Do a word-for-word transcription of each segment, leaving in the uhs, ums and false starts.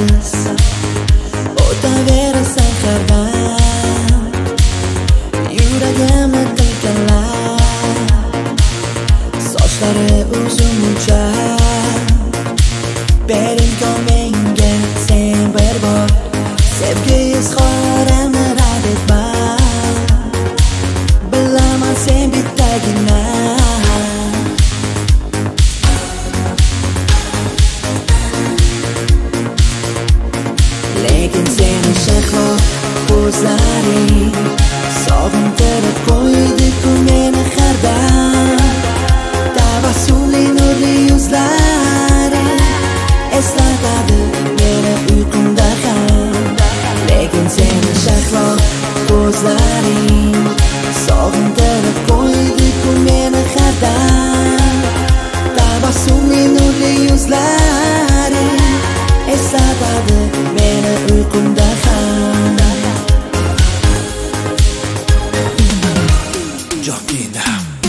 yolg'iz o'taverasan har dam, yuragimni qilganlar sochlari uzuncha. Ber imkon menga sen bir bor sevgi izhorimni rad etma, bilaman sen bittagina. Lekin seni shahlo ko'zlaring sog'intirib qo'ydi-ku meni har dam. Tabassumli nurli yuzlaring eslatadi meni uyqumda ham. Lekin seni shahlo ko'zlaring sog'intirib qo'ydi-ku meni har dam. Tabassumli nurli yuzlaring eslatadi meni uyqumda ham. Jongina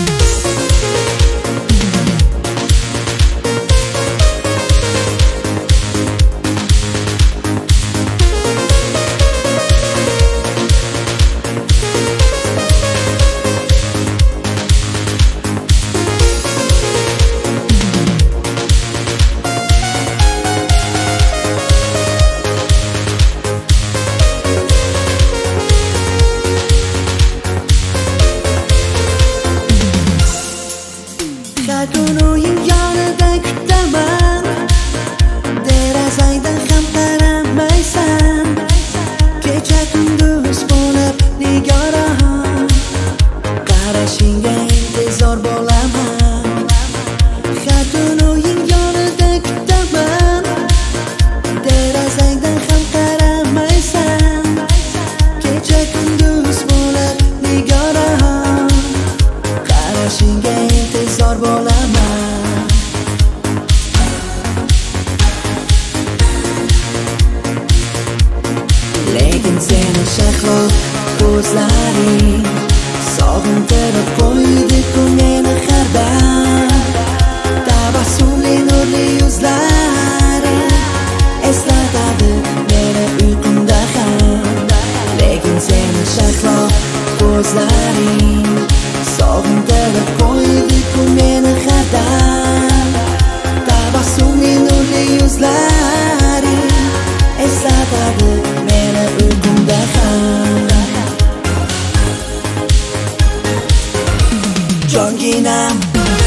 har kun o'yin yonida kutaman, derazangdan ham qaramaysan. Kecha kunduz bo'lib nigoraman, qarashingga intizor bo'laman. Har kun o'yin yonida kutaman, derazangdan ham qaramaysan. Kecha kunduz bo'lib nigoraman, qarashingga intizor bo'laman. Lekin seni shahlo ko'zlaring sog'intirib qo'ydi-ku meni har dam. Tabassumli nurli yuzlaring eslatadi meni uyqumda ham. Lekin seni shahlo ko'zlaring sog'intirib qo'ydi-ku meni har dam. Tabassumli nurli yuzlaring eslatadi meni uyqumda ham. Jonginam